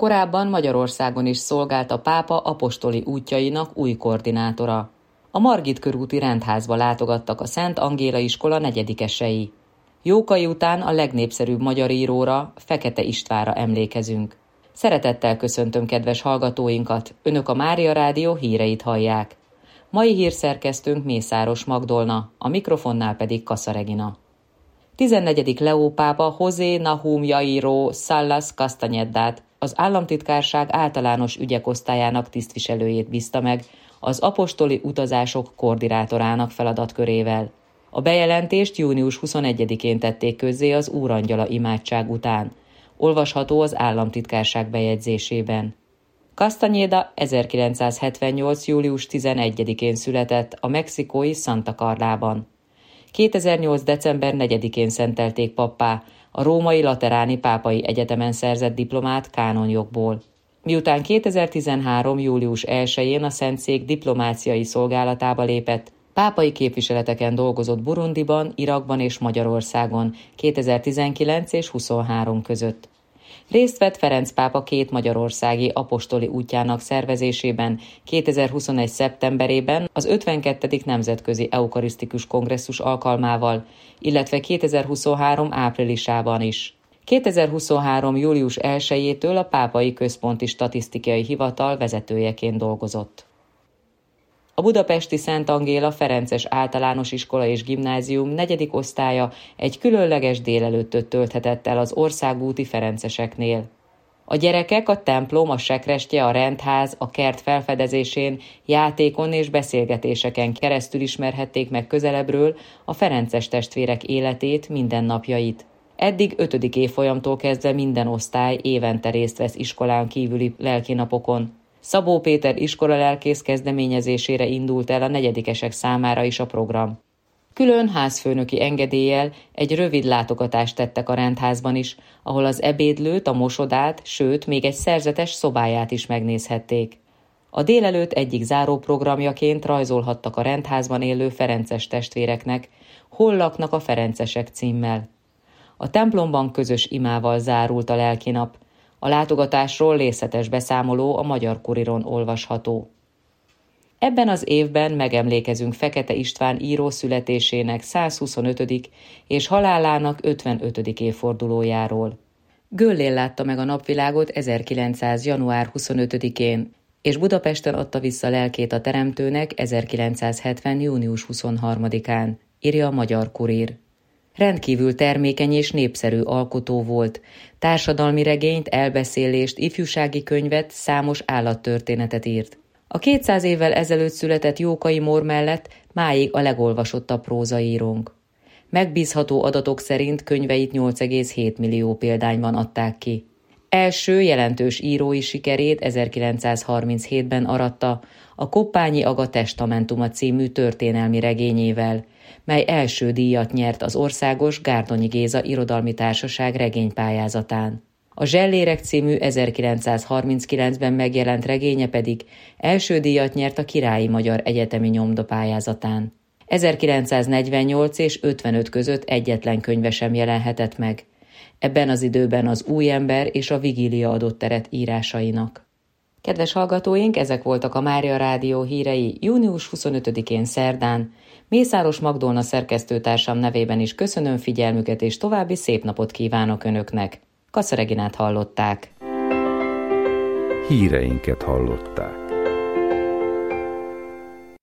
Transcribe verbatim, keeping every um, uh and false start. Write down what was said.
Korábban Magyarországon is szolgált a pápa apostoli útjainak új koordinátora. A Margit körúti rendházba látogattak a Szent Angéla iskola negyedikesei. Jókai után a legnépszerűbb magyar íróra, Fekete Istvánra emlékezünk. Szeretettel köszöntöm kedves hallgatóinkat, Önök a Mária Rádió híreit hallják. Mai hírszerkesztőnk Mészáros Magdolna, a mikrofonnál pedig Kassa Regina. tizennegyedik Leó pápa José Nahum Jairo Salas Castañedát, az államtitkárság általános ügyek osztályának tisztviselőjét bízta meg az apostoli utazások koordinátorának feladatkörével. A bejelentést június huszonegyedikén tették közzé az Úrangyala imádság után. Olvasható az államtitkárság bejegyzésében. Castañeda ezerkilencszázhetvennyolc. július tizenegyedikén született a mexikói Santa Carlában. kétezer-nyolc. december negyedikén szentelték pappá, a római Lateráni Pápai Egyetemen szerzett diplomát kánonjogból. Miután kétezer-tizenhárom. július elsején a Szentszék diplomáciai szolgálatába lépett, pápai képviseleteken dolgozott Burundiban, Irakban és Magyarországon kétezer-tizenkilenc és huszonhárom között. Részt vett Ferenc pápa két magyarországi apostoli útjának szervezésében kétezer-huszonegy. szeptemberében az ötvenkettedik Nemzetközi Eukarisztikus Kongresszus alkalmával, illetve kétezer-huszonhárom. áprilisában is. kétezer-huszonhárom. július elsejétől a Pápai Központi Statisztikai Hivatal vezetőjeként dolgozott. A budapesti Szent Angéla Ferences Általános Iskola és Gimnázium negyedik osztálya egy különleges délelőttöt tölthetett el az országúti ferenceseknél. A gyerekek a templom, a sekrestye, a rendház, a kert felfedezésén, játékon és beszélgetéseken keresztül ismerhették meg közelebbről a ferences testvérek életét, mindennapjait. Eddig ötödik évfolyamtól kezdve minden osztály évente részt vesz iskolán kívüli lelkinapokon. Szabó Péter iskolalelkész kezdeményezésére indult el a negyedikesek számára is a program. Külön házfőnöki engedéllyel egy rövid látogatást tettek a rendházban is, ahol az ebédlőt, a mosodát, sőt, még egy szerzetes szobáját is megnézhették. A délelőtt egyik záróprogramjaként rajzolhattak a rendházban élő ferences testvéreknek, Hol laknak a ferencesek címmel. A templomban közös imával zárult a lelkinap. A látogatásról részletes beszámoló a Magyar Kuriron olvasható. Ebben az évben megemlékezünk Fekete István író születésének százhuszonötödik és halálának ötvenötödik évfordulójáról. Göllén látta meg a napvilágot ezerkilencszáz. január huszonötödikén, és Budapesten adta vissza lelkét a Teremtőnek ezerkilencszázhetven. június huszonharmadikán, írja a Magyar Kurír. Rendkívül termékeny és népszerű alkotó volt, társadalmi regényt, elbeszélést, ifjúsági könyvet, számos állattörténetet írt. A kétszáz évvel ezelőtt született Jókai Mór mellett máig a legolvasottabb prózaírónk. Megbízható adatok szerint könyveit nyolc egész hét millió példányban adták ki. Első jelentős írói sikerét ezerkilencszázharminchétben aratta a Koppányi Aga Testamentuma című történelmi regényével, mely első díjat nyert az Országos Gárdonyi Géza Irodalmi Társaság regénypályázatán. A Zsellérek című ezerkilencszázharminckilencben megjelent regénye pedig első díjat nyert a Királyi Magyar Egyetemi Nyomda pályázatán. ezerkilencszáznegyvennyolc és ötvenöt között egyetlen könyve sem jelenhetett meg. Ebben az időben az Új ember és a Vigília adott teret írásainak. Kedves hallgatóink, ezek voltak a Mária Rádió hírei június huszonötödikén szerdán. Mészáros Magdolna szerkesztőtársam nevében is köszönöm figyelmüket, és további szép napot kívánok Önöknek. Kassa Reginát hallották. Híreinket hallották.